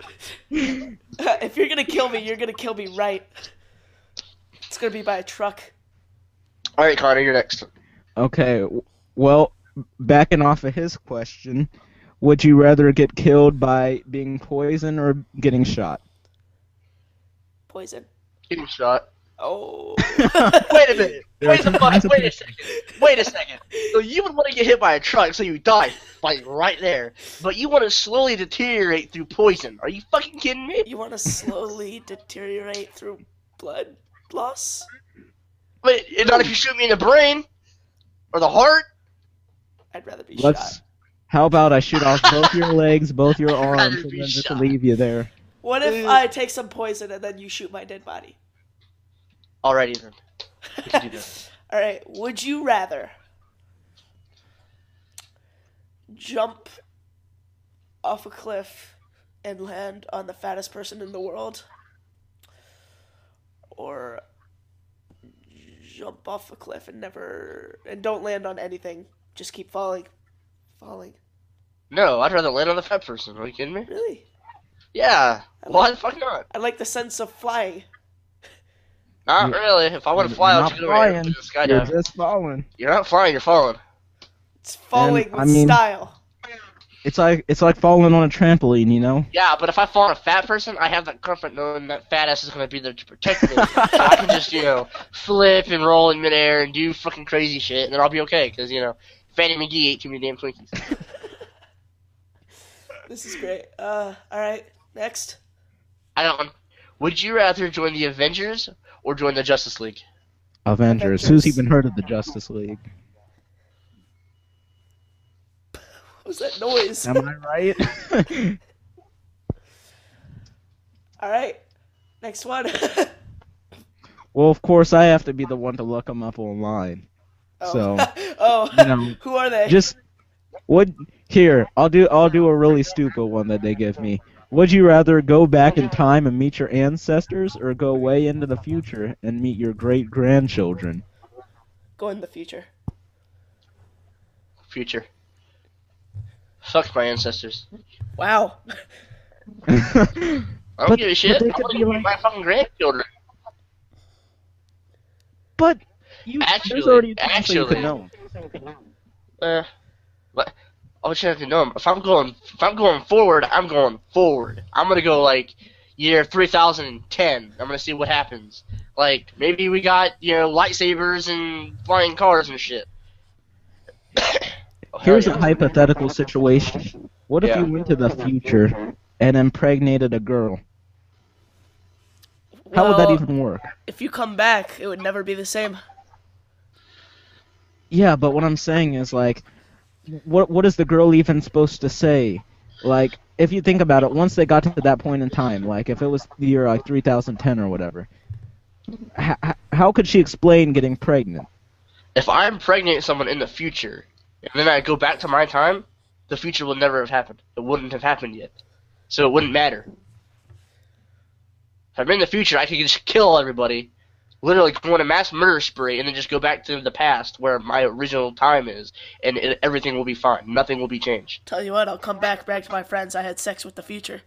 If you're gonna kill me, you're gonna kill me right. It's gonna be by a truck. All right, Connor, you're next. Okay, w- well, backing off of his question, would you rather get killed by being poisoned or getting shot? Poison. Getting shot. Oh. Wait a minute. There are Wait a some fuck. kinds of Wait a people- second. Wait a second. So you would want to get hit by a truck so you die, like right there. But you want to slowly deteriorate through poison. Are you fucking kidding me? You want to slowly deteriorate through blood loss? But not if you shoot me in the brain or the heart. I'd rather be Let's. shot. How about I shoot off both your legs, both your rather arms, and be then just shot. leave you there? What if I take some poison and then you shoot my dead body? Alrighty then. We can do that. All right. Would you rather jump off a cliff and land on the fattest person in the world, or jump off a cliff and never and don't land on anything, just keep falling, falling? No, I'd rather land on the fat person. Are you kidding me? Really? Yeah. Why the fuck not? I like the sense of flying. Not You're- really. If I want to You're fly, I'll not just go over here and flying. do the You're skydive. just falling. You're not flying. You're falling. It's falling And, with I mean- style. It's like it's like falling on a trampoline, you know. Yeah, but if I fall on a fat person, I have that comfort knowing that fat ass is gonna be there to protect me. So I can just, you know, flip and roll in midair and do fucking crazy shit, and then I'll be okay, because, you know, Fatty McGee ate too many damn Twinkies. This is great. Uh, all right. Next. I got one. Would you rather join the Avengers or join the Justice League? Avengers. Avengers. Who's even heard of the Justice League? What was that noise? Am I right? All right. Next one. Well, of course, I have to be the one to look them up online. oh. So, oh. you know, Who are they? just would here. I'll do. I'll do a really stupid one that they give me. Would you rather go back in time and meet your ancestors, or go way into the future and meet your great grandchildren? Go in the future. Future. Fuck my ancestors. Wow. I don't But- give a but shit. they I could want be to meet like- my fucking grandchildren. But you, there's Actually- already a chance that you could actually- know. Uh, but I'll check to know. If I'm going, if I'm going forward, I'm going forward. I'm gonna go like year three thousand ten. I'm gonna see what happens. Like maybe we got you know lightsabers and flying cars and shit. Oh, hell Here's yeah. a hypothetical situation. What if Yeah. you went to the future and impregnated a girl? How would that Well, even work? If you come back, it would never be the same. Yeah, but what I'm saying is like, what what is the girl even supposed to say? Like, if you think about it, once they got to that point in time, like if it was the year like three thousand ten or whatever, h- h- how could she explain getting pregnant? If I impregnate someone in the future, and then I go back to my time, the future will never have happened. It wouldn't have happened yet. So it wouldn't matter. If I'm in the future, I could just kill everybody, literally go on a mass murder spree, and then just go back to the past where my original time is, and it, everything will be fine. Nothing will be changed. Tell you what, I'll come back back to my friends. I had sex with the future.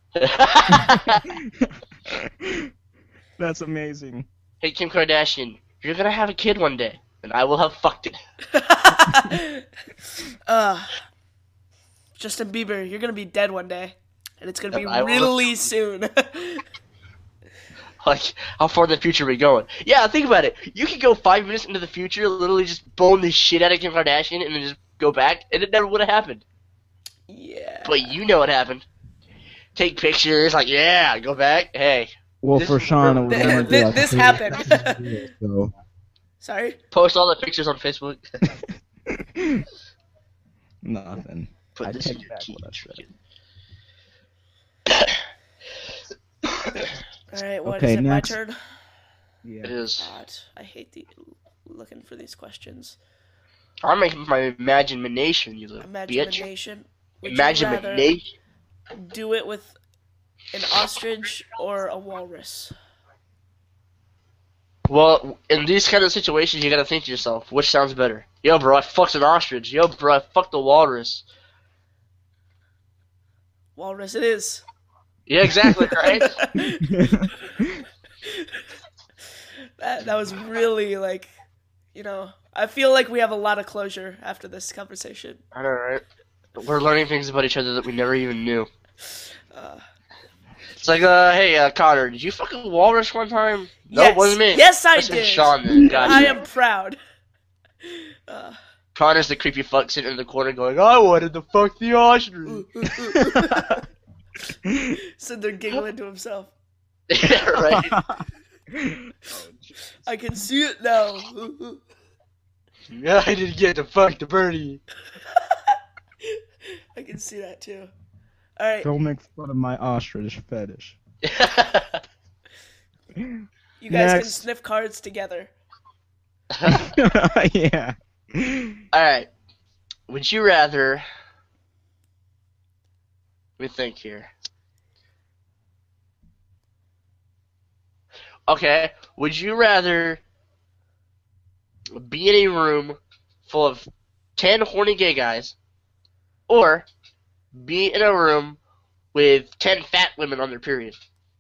That's amazing. Hey, Kim Kardashian, you're gonna have a kid one day, and I will have fucked it. uh, Justin Bieber, you're gonna be dead one day, and it's gonna be I will- really soon. Like, how far in the future are we going? Yeah, think about it. You could go five minutes into the future, literally just bone the shit out of Kim Kardashian, and then just go back, and it never would have happened. Yeah. But you know what happened. Take pictures, like, yeah, go back, hey. Well, This for is Sean, it real- would Th- only be th- like this three happened. thousand years, so. Sorry. Post all the pictures on Facebook. Nothing. Put I this take in your back teeth. what I All right. What is Okay, it? next. My turn. It Yeah. is. God, I hate the. looking for these questions. I'm making my imagination, you little bitch. Imagination. Would you rather Imagination. do it with an ostrich or a walrus? Well, in these kind of situations, you gotta think to yourself, which sounds better? Yo, bro, I fucked an ostrich. Yo, bro, I fucked a walrus. Walrus it is. Yeah, exactly, right? that, that was really, like, you know, I feel like we have a lot of closure after this conversation. I know, right? We're learning things about each other that we never even knew. Uh, It's like, uh, hey, uh, Connor, did you fuck a walrus one time? No, yes. it wasn't me. Yes, I Must have been did. Sean then. Gotcha. I am proud. Uh, Connor's the creepy fuck sitting in the corner going, I wanted to fuck the ostrich. so they're giggling to himself. Yeah, right. I can see it now. Yeah, I didn't get to fuck the birdie. I can see that too. All right. Don't make fun of my ostrich fetish. You guys Next. can sniff cards together. Yeah. Alright. Would you rather... Let me think here. Okay. Would you rather be in a room full of ten horny gay guys, or be in a room with ten fat women on their period?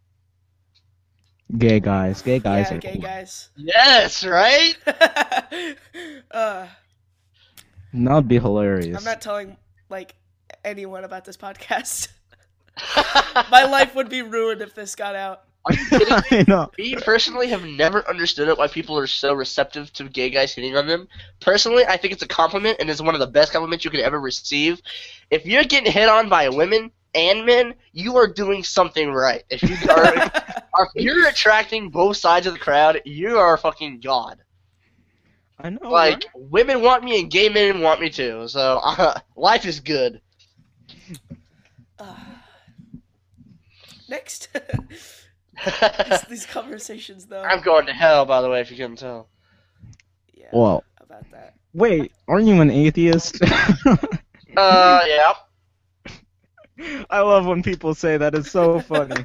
Gay guys. Gay guys yeah, are gay cool. guys. Yes, right? uh, That'd be hilarious. I'm not telling like anyone about this podcast. My life would be ruined if this got out. Are you kidding me? I know. Me personally have never understood it why people are so receptive to gay guys hitting on them. Personally, I think it's a compliment and it's one of the best compliments you could ever receive. If you're getting hit on by women and men, you are doing something right. If you are, if you're attracting both sides of the crowd, you are fucking God. I know. Like, right? women want me and gay men want me too. So uh, life is good. Uh, next. these, these conversations, though. I'm going to hell, by the way, if you couldn't tell. Yeah. Well, About that. wait, aren't you an atheist? Uh, yeah. I love when people say that. It's so funny.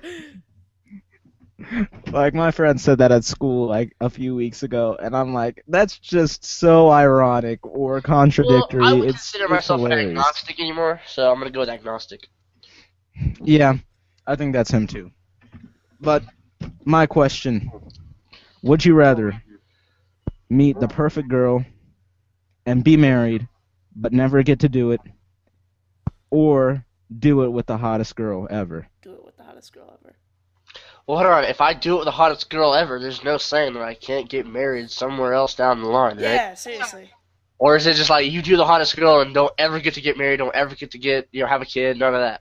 Like, my friend said that at school, like, a few weeks ago, and I'm like, that's just so ironic or contradictory. Well, I would it's, consider it's myself an hilarious. agnostic anymore, so I'm gonna go with agnostic. Yeah, I think that's him too. But, my question, would you rather meet the perfect girl and be married, but never get to do it, or do it with the hottest girl ever? Do it with the hottest girl ever. Well, hold on. If I do it with the hottest girl ever, there's no saying that I can't get married somewhere else down the line, right? Yeah, seriously. Or is it just like you do the hottest girl and don't ever get to get married, don't ever get to get, you know, have a kid, none of that?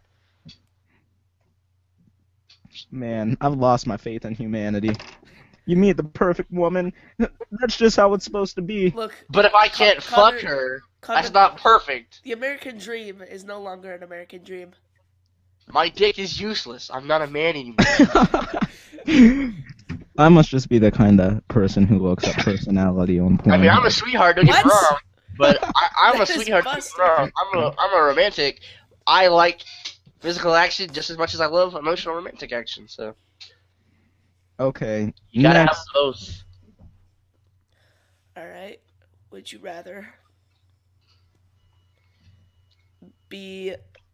Man, I've lost my faith in humanity. You meet the perfect woman, that's just how it's supposed to be. Look, But if I can't Con- fuck Connor- her, Connor, that's not perfect. the American dream is no longer an American dream. My dick is useless. I'm not a man anymore. I must just be the kind of person who looks up personality on porn. I mean, I'm a sweetheart, don't get me What? wrong. But I, I'm a That is sweetheart, don't get me busted. wrong. I'm a, I'm a romantic. I like physical action just as much as I love emotional romantic action, so. Okay. You gotta Next. have both. Alright. Would you rather be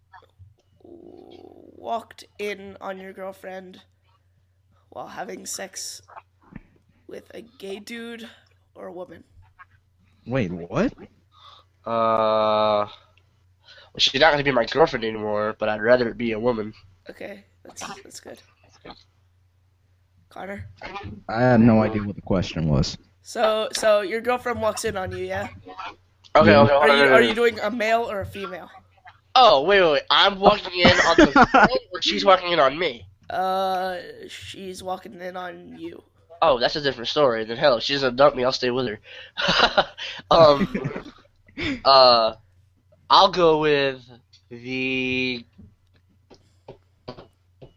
walked in on your girlfriend while having sex with a gay dude or a woman? Wait, what? Uh, well, she's not gonna be my girlfriend anymore, but I'd rather it be a woman. Okay, that's that's good. Connor? I had no idea what the question was. So so your girlfriend walks in on you, yeah? Okay, Yeah. okay. Are hold on, you no, no, are no. you doing a male or a female? Oh, wait, wait, wait. I'm walking in on the girl, or she's walking in on me? Uh she's walking in on you. Oh, that's a different story. Then hell, if she doesn't dump me, I'll stay with her. um, uh, I'll go with the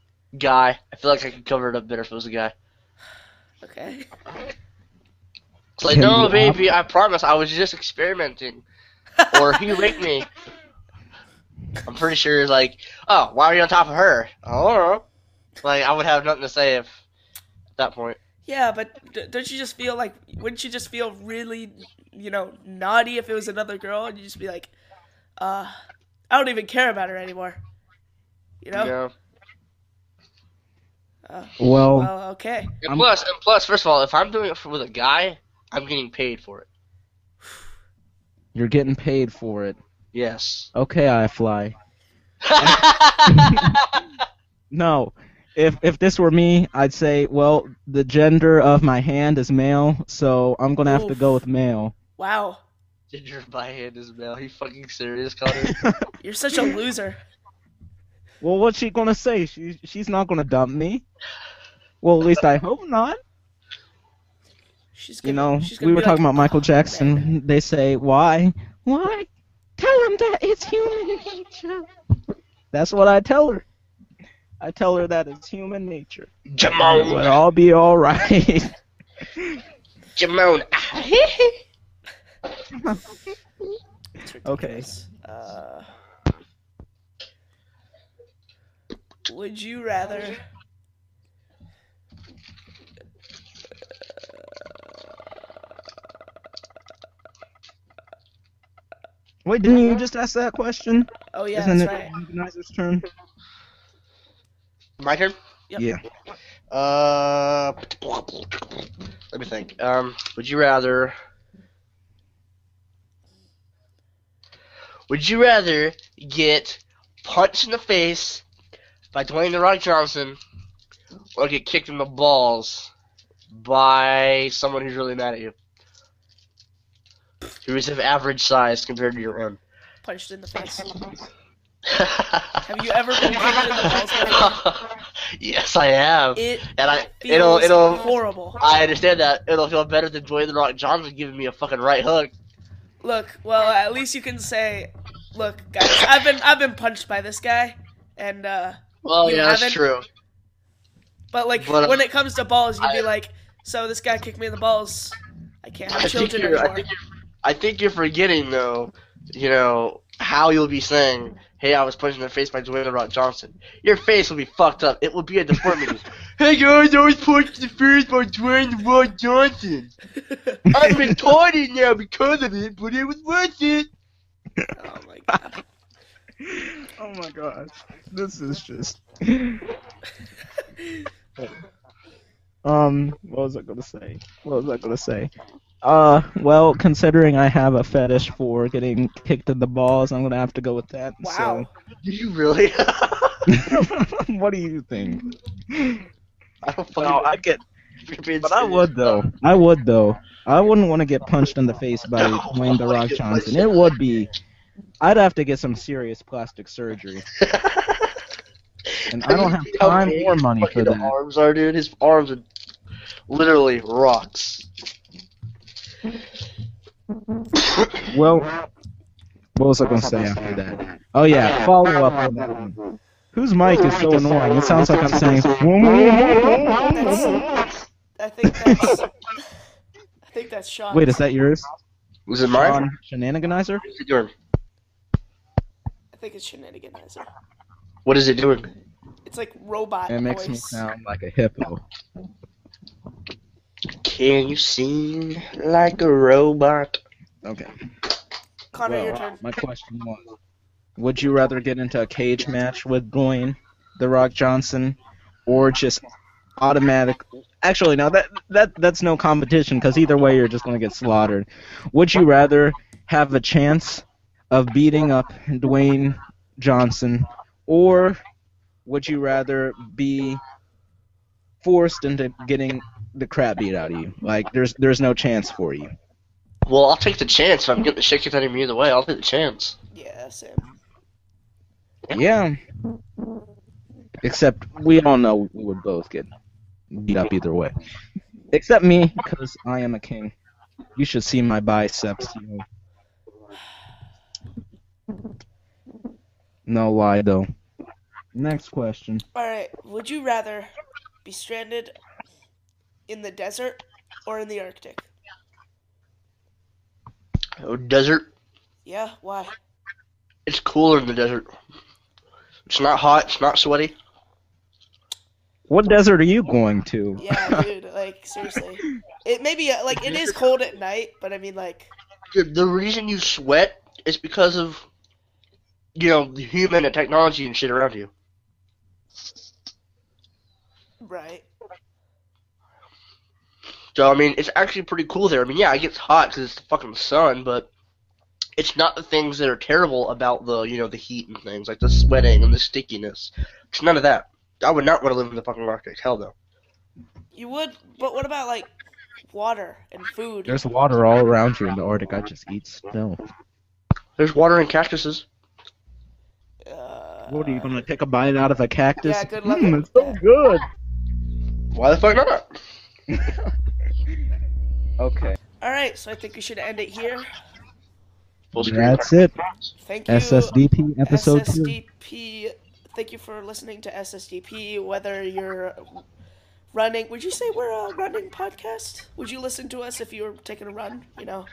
guy. I feel like I could cover it up better if it was a guy. Okay. It's like, Can no, be baby, I promise, I was just experimenting. Or he raped me. I'm pretty sure, like, oh, why are you on top of her? I don't know. Like, I would have nothing to say if at that point. Yeah, but d- don't you just feel like, wouldn't you just feel really, you know, naughty if it was another girl and you just be like, uh, I don't even care about her anymore. You know? Yeah. Uh, Well, well, okay. And I'm- plus, and plus, first of all, if I'm doing it for, with a guy, I'm getting paid for it. you're getting paid for it. Yes. Okay, I fly. No, if if this were me, I'd say, well, the gender of my hand is male, so I'm gonna have to go Oof. with male. Wow. Ginger by hand is male. Are you fucking serious, Connor? You're such a loser. Well, what's she gonna say? She she's not gonna dump me. Well, at least I hope not. She's You gonna, know, she's gonna we be were like, talking about Michael "Oh, Jackson. man." They say, why? Why? Tell him that it's human nature. That's what I tell her. I tell her that it's human nature. It would Jamone. all be alright. Jamone. It's Okay. ridiculous. Uh, would you rather? Wait, didn't you just ask that question? Oh yeah, Isn't that's it right. the organizer's turn? My turn? Yep. Yeah. Uh, let me think. Um, would you rather? Would you rather get punched in the face by Dwayne the Rock Johnson, or get kicked in the balls by someone who's really mad at you, who is of average size compared to your own? Punched in the face. Have you ever been kicked in the balls before? Yes, I have. It And I, feels it'll, it'll. horrible. I understand that it'll feel better than Dwayne the Rock Johnson giving me a fucking right hook. Look, well, at least you can say, look, guys, I've been I've been punched by this guy, and uh, Well, You yeah, that's haven't? true. but like But, uh, when it comes to balls, you'd be I- like, so this guy kicked me in the balls. I can't have I think, children you're, I, anymore. think you're, I think you're forgetting, though, you know, how you'll be saying, hey, I was punched in the face by Dwayne The Rock Johnson. Your face will be fucked up. It will be a deformity. Hey, guys, I was punched in the face by Dwayne The Rock Johnson. I'm retarded now because of it, but it was worth it. Oh my god. Oh my gosh. This is just. Um, what was I gonna say? What was I gonna say? Uh, well, considering I have a fetish for getting kicked in the balls, I'm gonna have to go with that. Wow. Do you really? So, what do you think? I don't fucking No, I get, You're being but I serious. would though. I would though. I wouldn't want to get punched in the face by No, Dwayne the I Rock get Johnson. punched. It would be. I'd have to get some serious plastic surgery, and I don't have How time big or his money for fucking that. arms are, dude. His arms are literally rocks. Well, what was I gonna say after that? Oh yeah, follow up on that one. Whose mic is so annoying? It sounds like I'm saying. That's, I think that's. I think that's Sean. Wait, is that yours? Was it mine? Sean Shenaniganizer? What is it doing? I think it's Shenaniganizer. What is it doing? It's like robot It makes me voice. sound like a hippo. Can you sing like a robot? Okay. Connor, your Well, turn. my question was, would you rather get into a cage match with Dwayne, The Rock Johnson, or just automatic? Actually, no, that that that's no competition because either way you're just gonna get slaughtered. Would you rather have a chance of beating up Dwayne Johnson, or would you rather be forced into getting the crap beat out of you? Like there's there's no chance for you. Well, I'll take the chance. If I'm getting the shit kicked out of me either way, I'll take the chance. Yeah, Sam. Yeah. Except we all know we would both get beat up either way. Except me, because I am a king. You should see my biceps. You know. No lie, though. Next question. Alright, would you rather be stranded in the desert or in the Arctic? Oh, desert. Yeah, why? It's cooler in the desert. It's not hot. It's not sweaty. What desert are you going to? Yeah, dude, like, seriously. It maybe, uh, like, it is cold at night, but I mean, like... The, the reason you sweat is because of, you know, the human and technology and shit around you. Right. So, I mean, it's actually pretty cool there. I mean, yeah, it gets hot because it's the fucking sun, but it's not the things that are terrible about the, you know, the heat and things, like the sweating and the stickiness. It's none of that. I would not want to live in the fucking Arctic. Hell no. You would, but what about, like, water and food? There's water all around you in the Arctic. I just eat snow. There's water and cactuses. Uh, What are you gonna take a bite out of a cactus? Yeah, good luck Mm, with it's so that. good. Why the fuck not? Okay. Alright, so I think we should end it here. Full screen. That's it. Thank you, S S D P episode two. S S D P. Thank you for listening to S S D P, whether you're running... Would you say we're a running podcast? Would you listen to us if you were taking a run, you know?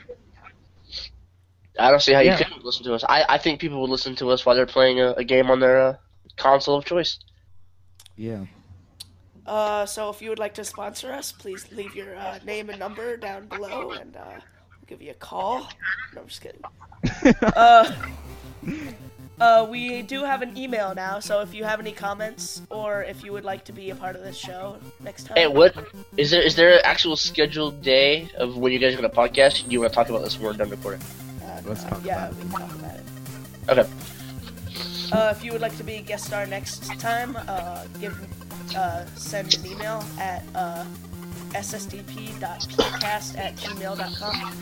I don't see how Yeah. you couldn't listen to us. I, I think people would listen to us while they're playing a, a game on their uh, console of choice. Yeah. Uh, so if you would like to sponsor us, please leave your uh, name and number down below, and uh, we'll give you a call. No, I'm just kidding. uh, uh, we do have an email now, so if you have any comments, or if you would like to be a part of this show next time. Hey, what is there? Is there an actual scheduled day of when you guys are gonna podcast? Do you want to talk about this when we're done recording? Uh, Let's uh, talk yeah, about it. we can talk about it. Okay. Uh, if you would like to be a guest star next time, uh, give, uh, send an email at uh, s s d p dot pcast at gmail dot com.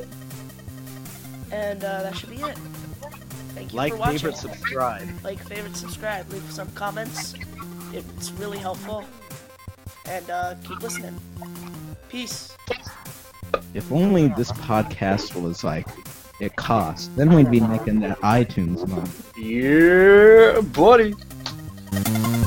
And uh, that should be it. Thank you Like, for watching. favorite, subscribe. Like, favorite, subscribe. Leave some comments. It's really helpful. And uh, keep listening. Peace. If only this podcast was like it cost, then we'd be making that iTunes money. Yeah, buddy.